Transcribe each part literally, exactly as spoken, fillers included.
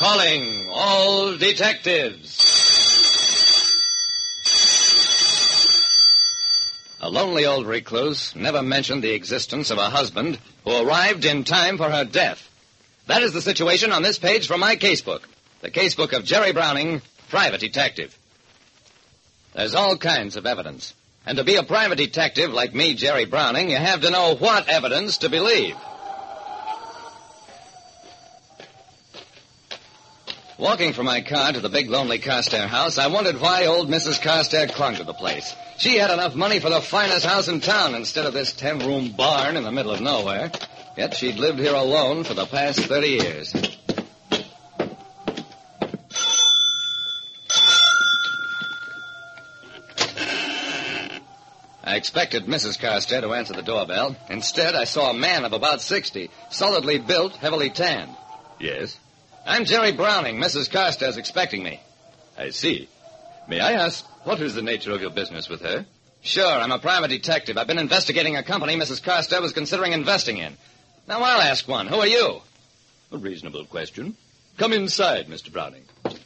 Calling all detectives. A lonely old recluse never mentioned the existence of a husband who arrived in time for her death. That is the situation on this page from my casebook. The casebook of Jerry Browning, private detective. There's all kinds of evidence. And to be a private detective like me, Jerry Browning, you have to know what evidence to believe. Walking from my car to the big, lonely Carstairs house, I wondered why old Missus Carstairs clung to the place. She had enough money for the finest house in town instead of this ten-room barn in the middle of nowhere. Yet she'd lived here alone for the past thirty years. I expected Missus Carstairs to answer the doorbell. Instead, I saw a man of about sixty, solidly built, heavily tanned. Yes? I'm Jerry Browning. Missus Carstairs expecting me. I see. May I ask, what is the nature of your business with her? Sure, I'm a private detective. I've been investigating a company Missus Carstairs was considering investing in. Now, I'll ask one. Who are you? A reasonable question. Come inside, Mister Browning.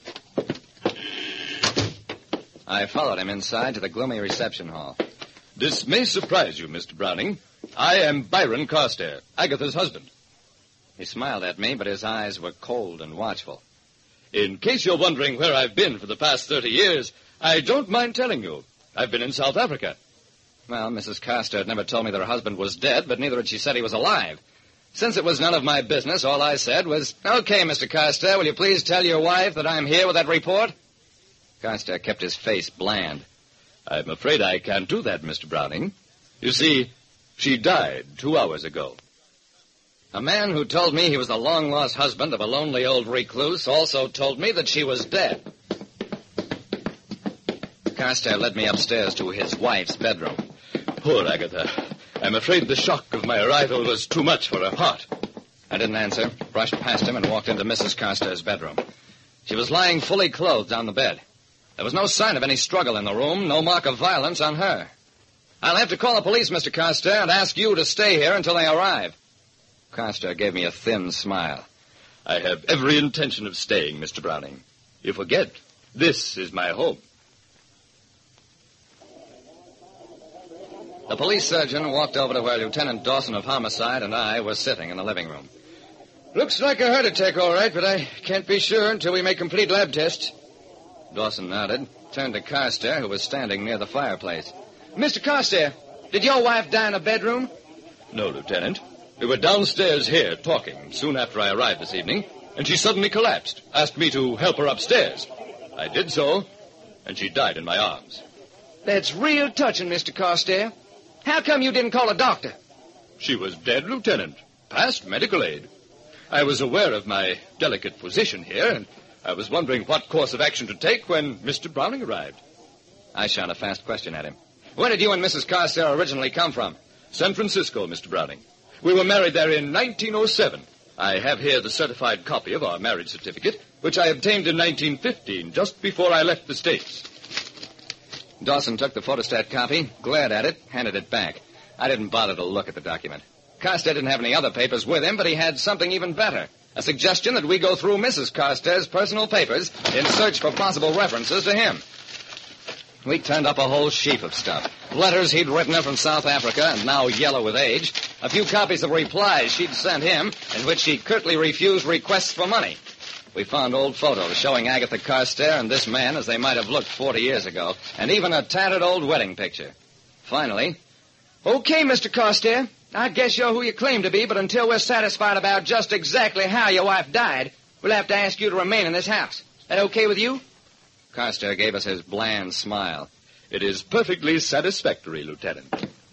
I followed him inside to the gloomy reception hall. This may surprise you, Mister Browning. I am Byron Carstairs, Agatha's husband. He smiled at me, but his eyes were cold and watchful. In case you're wondering where I've been for the past thirty years, I don't mind telling you. I've been in South Africa. Well, Missus Carstairs never told me that her husband was dead, but neither had she said he was alive. Since it was none of my business, all I said was, "Okay, Mister Carstairs, will you please tell your wife that I'm here with that report?" Carstairs kept his face bland. I'm afraid I can't do that, Mister Browning. You see, she died two hours ago. A man who told me he was the long-lost husband of a lonely old recluse also told me that she was dead. Carstairs led me upstairs to his wife's bedroom. Poor Agatha. I'm afraid the shock of my arrival was too much for her heart. I didn't answer, brushed past him, and walked into Missus Carstairs' bedroom. She was lying fully clothed on the bed. There was no sign of any struggle in the room, no mark of violence on her. I'll have to call the police, Mister Carstairs, and ask you to stay here until they arrive. Carstairs gave me a thin smile. I have every intention of staying, Mister Browning. You forget, this is my home. The police surgeon walked over to where Lieutenant Dawson of Homicide and I were sitting in the living room. Looks like a heart attack, all right, but I can't be sure until we make complete lab tests. Dawson nodded, turned to Carstairs, who was standing near the fireplace. Mister Carstairs, did your wife die in a bedroom? No, Lieutenant. We were downstairs here talking soon after I arrived this evening, and she suddenly collapsed, asked me to help her upstairs. I did so, and she died in my arms. That's real touching, Mister Carstairs. How come you didn't call a doctor? She was dead, Lieutenant. Past medical aid. I was aware of my delicate position here, and I was wondering what course of action to take when Mister Browning arrived. I shot a fast question at him. Where did you and Missus Carstairs originally come from? San Francisco, Mister Browning. We were married there in nineteen oh seven. I have here the certified copy of our marriage certificate, which I obtained in nineteen fifteen, just before I left the States. Dawson took the photostat copy, glared at it, handed it back. I didn't bother to look at the document. Carstairs didn't have any other papers with him, but he had something even better. A suggestion that we go through Missus Carstairs' personal papers in search for possible references to him. We turned up a whole sheaf of stuff. Letters he'd written her from South Africa and now yellow with age. A few copies of replies she'd sent him in which she curtly refused requests for money. We found old photos showing Agatha Carstairs and this man as they might have looked forty years ago, and even a tattered old wedding picture. Finally... Okay, Mister Carstairs. I guess you're who you claim to be, but until we're satisfied about just exactly how your wife died, we'll have to ask you to remain in this house. That okay with you? Carstairs gave us his bland smile. It is perfectly satisfactory, Lieutenant.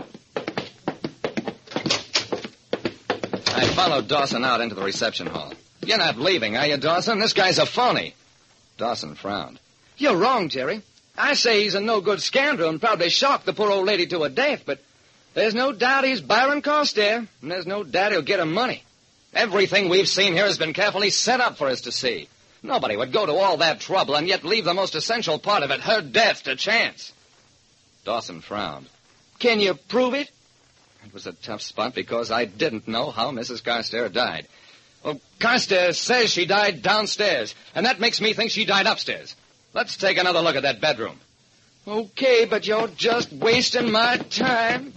I followed Dawson out into the reception hall. You're not leaving, are you, Dawson? This guy's a phony. Dawson frowned. You're wrong, Jerry. I say he's a no-good scoundrel and probably shocked the poor old lady to a death, but there's no doubt he's Byron Carstairs, and there's no doubt he'll get her money. Everything we've seen here has been carefully set up for us to see. Nobody would go to all that trouble and yet leave the most essential part of it, her death, to chance. Dawson frowned. Can you prove it? It was a tough spot because I didn't know how Missus Carstairs died. Well, Carstairs says she died downstairs, and that makes me think she died upstairs. Let's take another look at that bedroom. Okay, but you're just wasting my time.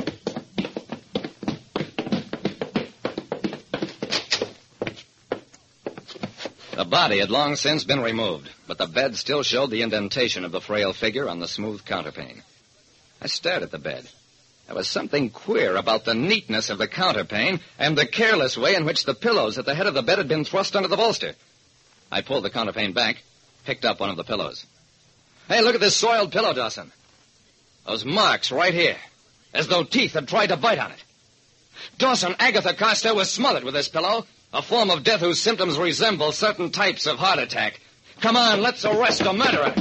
The body had long since been removed, but the bed still showed the indentation of the frail figure on the smooth counterpane. I stared at the bed. There was something queer about the neatness of the counterpane and the careless way in which the pillows at the head of the bed had been thrust under the bolster. I pulled the counterpane back, picked up one of the pillows. Hey, look at this soiled pillow, Dawson. Those marks right here, as though teeth had tried to bite on it. Dawson, Agatha Carstairs was smothered with this pillow, a form of death whose symptoms resemble certain types of heart attack. Come on, let's arrest the murderer.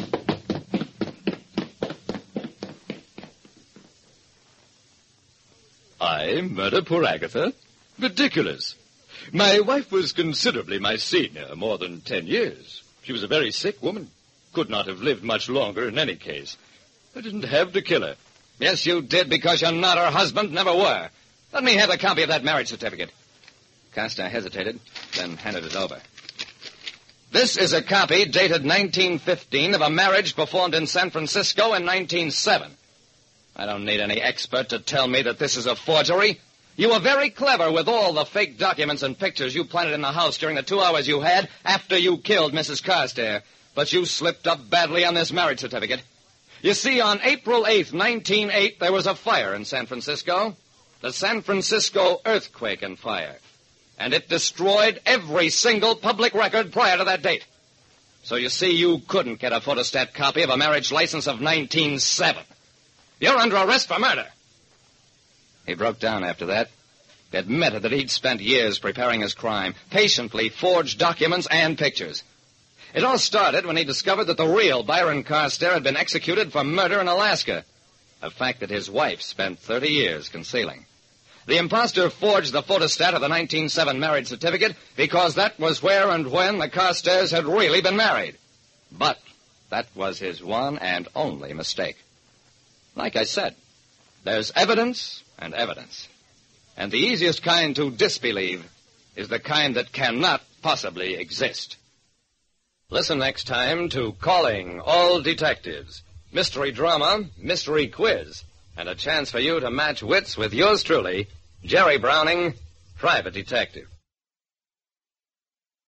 I murder poor Agatha? Ridiculous. My wife was considerably my senior, more than ten years. She was a very sick woman. Could not have lived much longer in any case. I didn't have to kill her. Yes, you did, because you're not her husband, never were. Let me have a copy of that marriage certificate. Costa hesitated, then handed it over. This is a copy dated nineteen fifteen of a marriage performed in San Francisco in nineteen oh seven. I don't need any expert to tell me that this is a forgery. You were very clever with all the fake documents and pictures you planted in the house during the two hours you had after you killed Missus Carstairs. But you slipped up badly on this marriage certificate. You see, on April eighth, nineteen oh eight, there was a fire in San Francisco. The San Francisco earthquake and fire. And it destroyed every single public record prior to that date. So you see, you couldn't get a photostat copy of a marriage license of nineteen oh seven. You're under arrest for murder. He broke down after that. He admitted that he'd spent years preparing his crime, patiently forged documents and pictures. It all started when he discovered that the real Byron Carstairs had been executed for murder in Alaska, a fact that his wife spent thirty years concealing. The imposter forged the photostat of the nineteen oh seven marriage certificate because that was where and when the Carstairs had really been married. But that was his one and only mistake. Like I said, there's evidence and evidence. And the easiest kind to disbelieve is the kind that cannot possibly exist. Listen next time to Calling All Detectives. Mystery drama, mystery quiz, and a chance for you to match wits with yours truly, Jerry Browning, Private Detective.